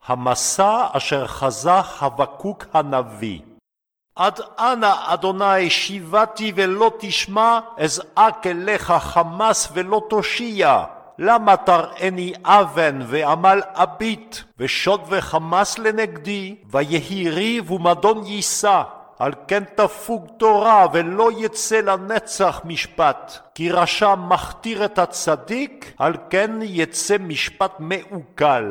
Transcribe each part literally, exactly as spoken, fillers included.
המסע אשר חזה חבקוק הנביא. עד אנה אדוני שיבתי ולא תשמע, אזעק אליך חמס ולא תושיע. למה תראני אבן ועמל אביט, ושוד וחמס לנגדי, ויהי ריב ומדון יישא. על כן תפוג תורה ולא יצא לנצח משפט, כי רשע מכתיר את הצדיק, על כן יצא משפט מעוקל.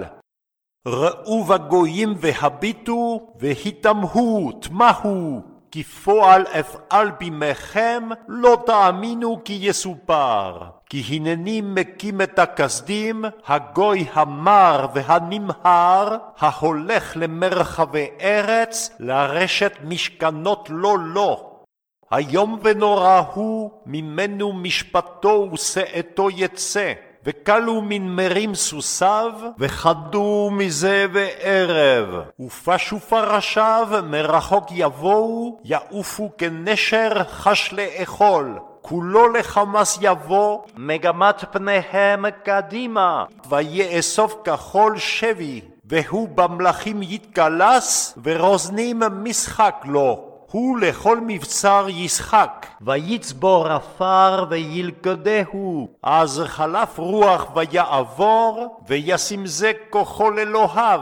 ראו בגויים והביטו, והתמהו, תמהו, כי פועל אפעל בימיכם, לא תאמינו כי יסופר. כי הנני מקים את הכסדים, הגוי המר והנמהר, ההולך למרחבי ארץ, לרשת משכנות לא לא. היום ונורא הוא, ממנו משפטו ושאתו יצא. וקלו מן מרים סוסיו, וחדו מזה בערב. ופשו פרשיו, מרחוק יבואו, יעופו כנשר חש לאכול. כולו לחמס יבוא, מגמת פניהם קדימה, ויאסוף כחול שבי, והוא במלכים יתקלס, ורוזנים משחק לו. הוא לכל מבצר ישחק, ויצבור עפר וילכדהו. אז חלף רוח ויעבור, וישים זה כוחו לאלוהיו.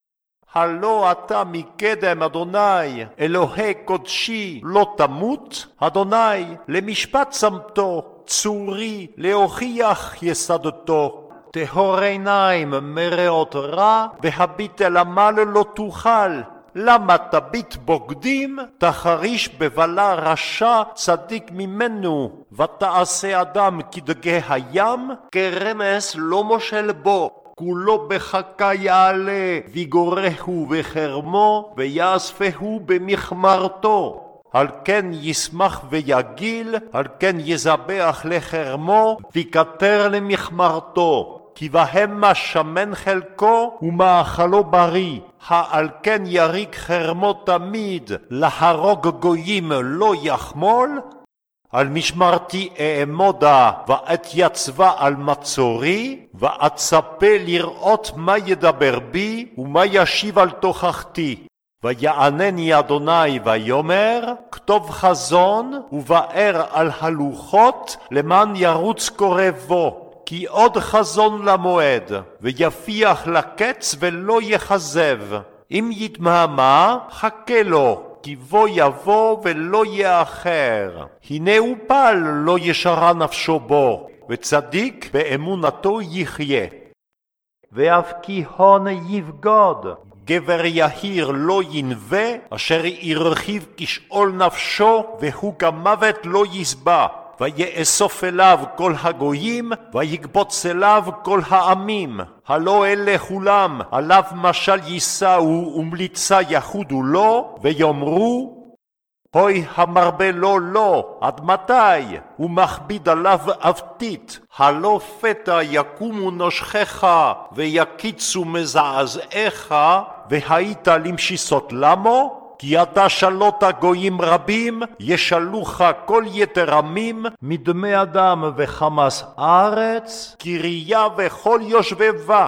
הלא אתה מקדם אדוני, אלוהי קודשי, לא תמות. אדוני למשפט צמתו, צורי להוכיח יסדתו. טהור עיניים מראות רע, והביט אל עמל לא תוכל. למה תביט בוגדים, תחריש בבלה רשע צדיק ממנו, ותעשה אדם כדגי הים, כרמס לא מושל בו. כולו בחכה יעלה, ויגורהו בחרמו, ויאספהו במחמרתו. על כן ישמח ויגיל, על כן יזבח לחרמו, ויקטר למחמרתו. כי בהמה שמן חלקו ומאכלו בריא. העל כן יריק חרמו תמיד, להרוג גויים לא יחמול. על משמרתי אעמודה, ואת יצבה על מצורי, ואצפה לראות מה ידבר בי, ומה ישיב על תוכחתי. ויענני אדוני ויאמר, כתוב חזון, ובאר על הלוחות, למען ירוץ קרבו. כי עוד חזון למועד, ויפיח לקץ ולא יחזב. אם יתמהמה, חכה לו, כי בוא יבוא ולא יאחר. הנה הוא פל, לא ישרה נפשו בו, וצדיק באמונתו יחיה. ואף כי הון יבגוד, גבר יהיר לא ינווה, אשר ירחיב כשאול נפשו, והוא כמוות לא יסבע. ויאסוף אליו כל הגויים, ויקבוץ אליו כל העמים. הלא אלה כולם, עליו משל יישאו ומליצה יחודו לו, ויאמרו, הוי המרבה לו לא, עד מתי? ומכביד עליו אבטית. הלא פתע יקומו נושכך, ויקיצו מזעזעך, והיית למשיסות למו? כי אתה שלוט גויים רבים, ישלוך כל יתר עמים, מדמי אדם וחמס ארץ, קריה וכל יושבבה.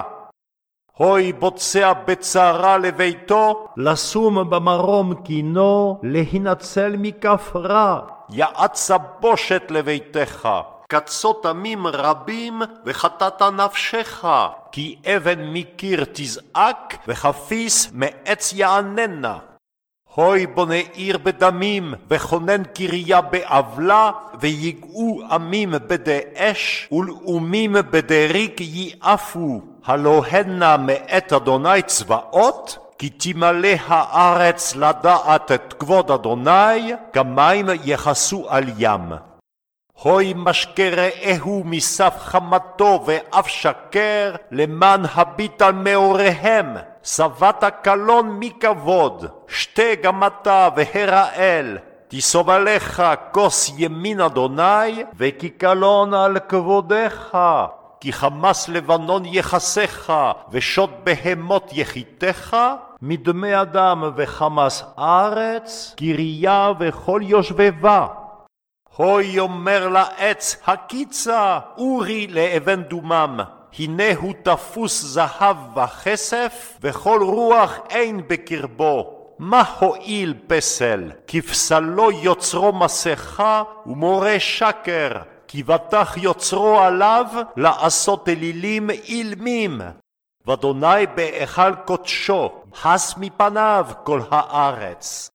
הוי בוצע בצרה לביתו, לשום במרום קינו, להינצל מכפרה. יעץ בושת לביתך, קצות עמים רבים, וחטאת נפשך. כי אבן מקיר תזעק, וחפיס מעץ יעננה. הוי בונה עיר בדמים, וכונן קריה בעוולה, ויגעו עמים בדי אש, ולאומים בדי ריק יעפו. הלא הנה מאת אדוני צבאות, כי תמלא הארץ לדעת את כבוד אדוני, כמים יכסו על ים. הוי משקה רעהו מסף חמתו ואף שקר, למען הביט על מאוריהם. שבעת קלון מכבוד, שתה גם אתה והרעל. תיסוב עליך כוס ימין אדוני, וכי קלון על כבודך. כי חמס לבנון יחסך, ושוד בהמות יחיתך, מדמי אדם וחמס ארץ, קריה וכל יושבבה. הוי אומר לעץ הקיצה, אורי לאבן דומם. הנה הוא תפוס זהב וכסף, וכל רוח אין בקרבו. מה הועיל פסל? כפסלו יוצרו מסכה, ומורה שקר, כי בטח יוצרו עליו לעשות אלילים אילמים. ואדוני בהיכל קודשו, הס מפניו כל הארץ.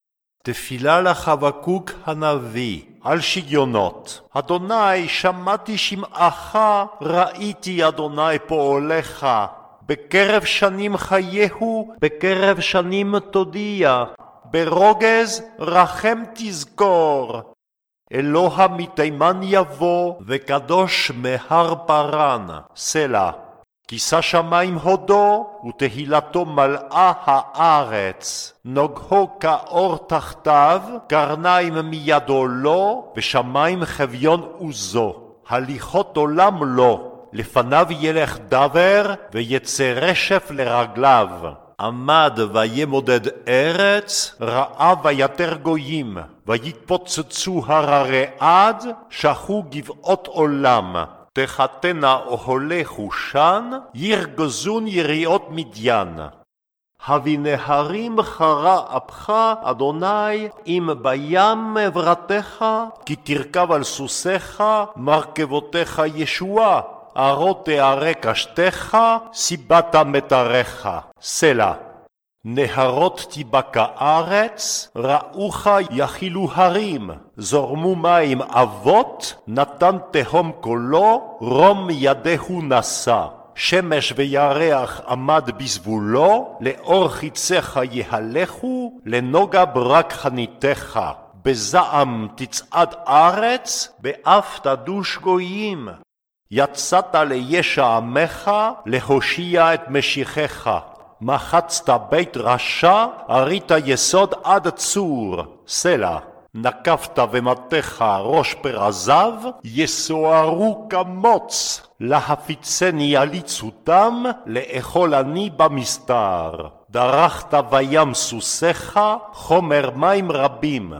תפילה לחבקוק הנביא על שגיונות. אדוני, שמעתי שמעך, ראיתי אדוני פועלך. בקרב שנים חייהו, בקרב שנים תודיע. ברוגז רחם תזכור. אלוה מתימן יבוא, וקדוש מהר פרן. סלע. כיסה שמיים הודו, ותהילתו מלאה הארץ. נוגהו כאור תחתיו, קרניים מידו לו, ושמיים חביון עוזו. הליכות עולם לו, לפניו ילך דבר, ויצא רשף לרגליו. עמד וימודד ארץ, ראה ויתר גויים, ויתפוצצו הררי עד, שחו גבעות עולם. תחתנה אוהלי חושן, ירגזון יריעות מדיין. הבינה הרים חרה אפך, אדוני, אם בים עברתך, כי תרכב על סוסיך, מרכבותיך ישועה. ערות תארה קשתך, סיבת מטריך. סלע. נהרות תיבקע ארץ, ראוך יחילו הרים, זורמו מים אבות, נתן תהום קולו, רום ידהו נשא. שמש וירח עמד בסבולו, לאור חיציך יהלכו, לנוגה ברק חניתך. בזעם תצעד ארץ, באף תדוש גויים. יצאת לישע עמך, להושיע את משיחך. מחצת בית רשע, ארית יסוד עד צור. סלע. נקפת ומתך ראש פרזיו, יסוערו כמוץ. להפיצני עליצותם, לאכול אני במסתר. דרכת בים סוסיך, חומר מים רבים.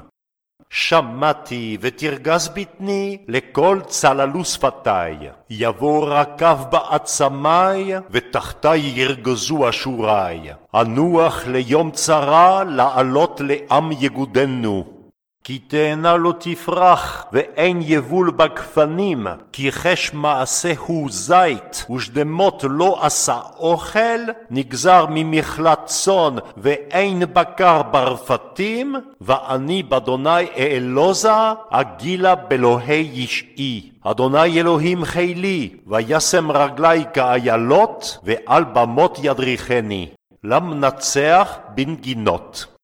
שמעתי ותרגז בטני, לכל צללו שפתי. יבוא רקב בעצמי, ותחתי ירגזו אשורי. אנוח ליום צרה, לעלות לעם יגודנו. כי תאנה לא תפרח, ואין יבול בגפנים, כי חש מעשהו זית, ושדמות לא עשה אוכל, נגזר ממכלת צאן, ואין בקר ברפתים, ואני באדוני אעלוזה, אגילה באלוהי ישעי. אדוני אלוהים חילי, וישם רגלי כאיילות, ועל במות ידריכני. למנצח בנגינות.